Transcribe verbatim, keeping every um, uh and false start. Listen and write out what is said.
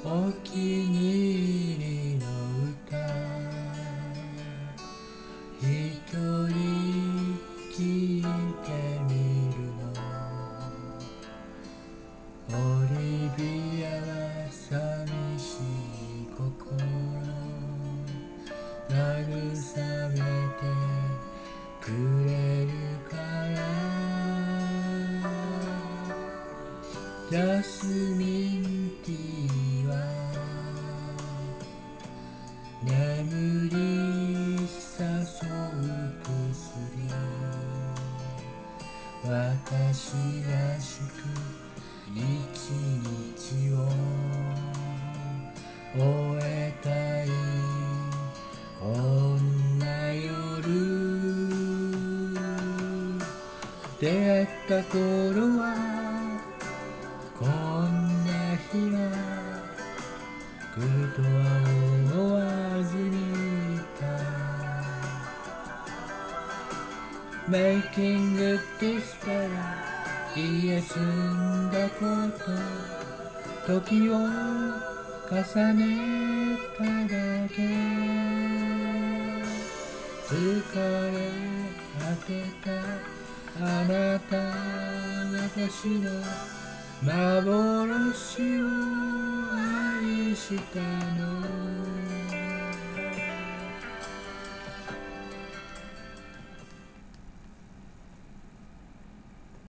お気に入りの歌、一人聞いてみるの。オリビアは寂しい心慰めてくれるから。ジャスミンティーは眠り誘う薬、私らしく一日を終えたいこんな夜、出会った頃はこんな日は来るとは思わずにいた。 Making good this better、 家住んだこと時を重ねただけ、疲れ果てたあなた、私の幻を愛したの。